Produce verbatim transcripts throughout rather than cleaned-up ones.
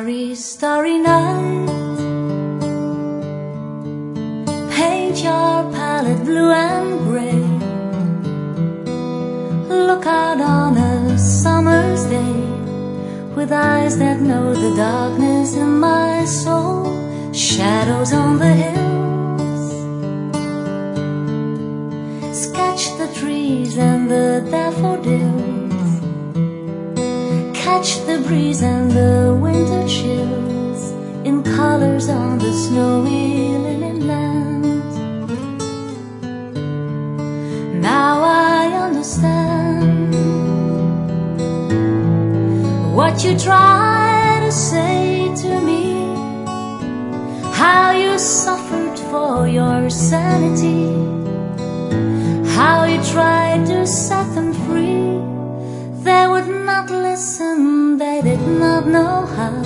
Starry, starry night, paint your palette blue and gray. Look out on a summer's day with eyes that know the darkness in my soul. Shadows on the hills, sketch the trees and the daffodils, catch the breeze and the winter chills in colors on the snowy linen land. Now I understand what you try to say to me, how you suffered for your sanity, how you tried to set them free. They would not listen, they did not know how.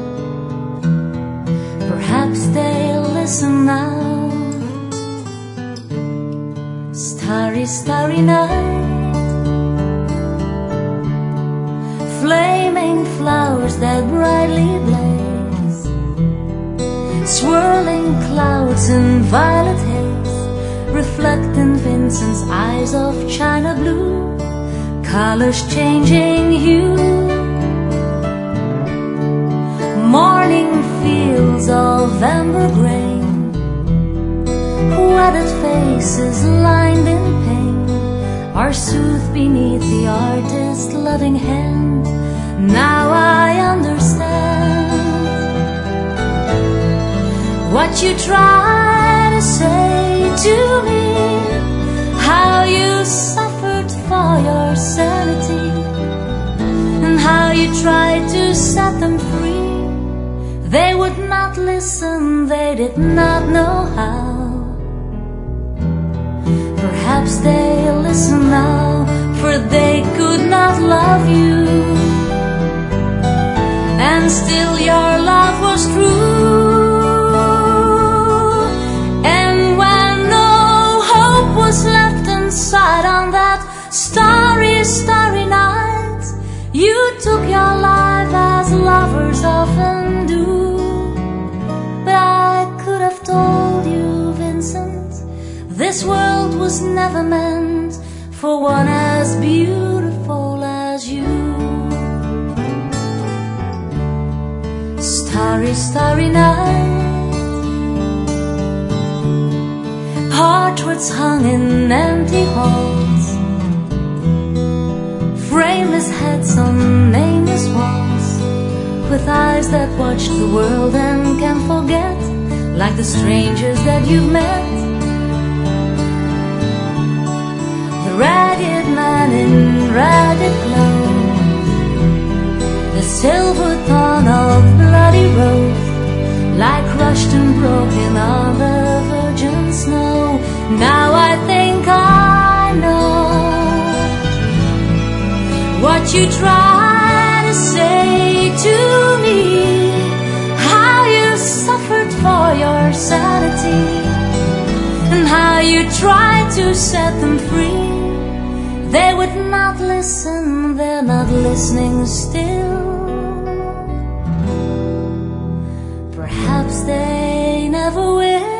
Perhaps they'll listen now. Starry, starry night, flaming flowers that brightly blaze, swirling clouds in violet haze, reflect in Vincent's eyes of china blue, colors changing hue. Morning fields of amber grain, weathered faces lined in pain are soothed beneath the artist's loving hand. Now I understand what you try to say to me, how you suffered for your sanity, and how you tried to set them free. They would not listen, they did not know how. Perhaps they'll listen now, for they could not love you, and still your love was true. And when no hope was left inside on that starry, starry night, you took your life as lovers often do. But I could have told you, Vincent, this world was never meant for one as beautiful as you. Starry, starry night, portraits hung in empty halls, frameless heads on nameless walls, with eyes that watch the world and can forget, like the strangers that you've met. The ragged man in ragged clothes, the silver thorn of bloody rose, lie crushed and broken on the virgin snow. Now I think I know what you try to say to me, how you suffered for your sanity, and how you tried to set them free. They would not listen, they're not listening still. Perhaps they never will.